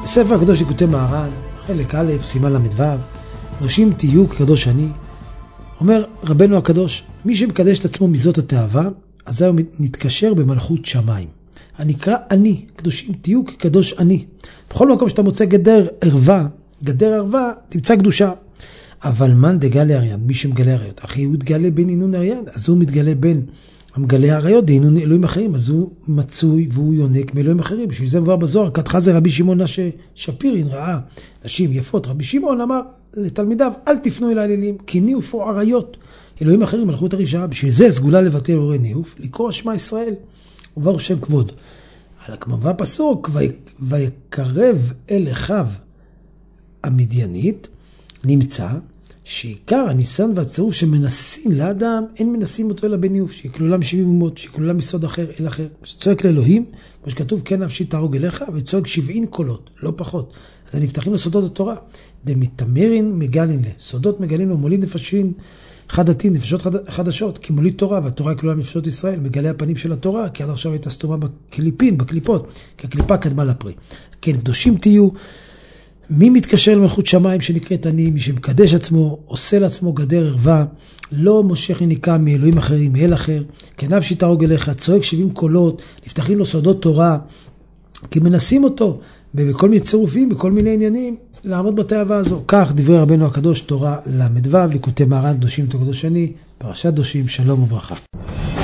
בספר הקדוש ליקוטי מהר"ן, חלק א', סימן ל"ו, קדושים תהיו כקדוש אני. אומר רבנו הקדוש, מי שמקדש את עצמו מזאת התאווה, אז הוא נתקשר במלכות שמיים. הנקרא אני, קדושים תהיו כקדוש אני. בכל מקום שאתה מוצא גדר ערווה, תמצא קדושה. אבל מן דגלה אריין, מי שמגלה עריות, אחי הוא מתגלה בין עינון אריין, אז הוא מתגלה בין המגלה עריות, דעינון אלוהים אחרים, אז הוא מצוי והוא יונק מאלוהים אחרים. בשביל זה מבואר בזוהר, כתחה זה רבי שמעון שפירין ראה נשים יפות. רבי שמעון אמר לתלמידיו, אל תפנו אל האלילים, כי ניאופו עריות. אלוהים אחרים מלכות הרשעה, בשביל זה סגולה לבטל אורי ניאוף, לקרוא שמע ישראל, וברוך שם כבוד. על הכמובן פסוק, ויקרב אל אחיו המדיינית, נמצא שעיקר הניסיון והצירוף שמנסים לאדם, אין מנסים אותו אלא בניאוף, שיקלולם 70 אומות, שיקלולם מסוד אחר אל אחר. שצועק לאלוהים, כמו שכתוב, כן נפשי תהרוג אליך, וצועק 70 קולות, לא פחות. אז נפתחים לסודות התורה. דמתמרין מגלין לה, סודות מגלים לו, מוליד נפשים חדתין, נפשות חדשות, כי מוליד תורה, והתורה כלולה נפשות ישראל, מגלה הפנים של התורה, כי עד עכשיו הייתה סתומה בקליפות, כי הקליפה קדמה לפרי. כן, קדושים תהיו, מי מתקשר למלכות שמיים שנקראת אני, מי שמקדש עצמו, עושה לעצמו גדר ערווה, לא מושך יניקה מאלוהים אחרים, מאל אחר, כנפשי תהרוג אליך, צועק 70 קולות, נפתחים לו סודות תורה, כי מנסים אותו בכל מיני צירופים, בכל מיני עניינים, לעמוד בתאווה הזו. כך דברי רבנו הקדוש, תורה ל"ו, ליקוטי מהר"ן, קדושים תהיו כקדוש אני, פרשת קדושים, שלום וברכה.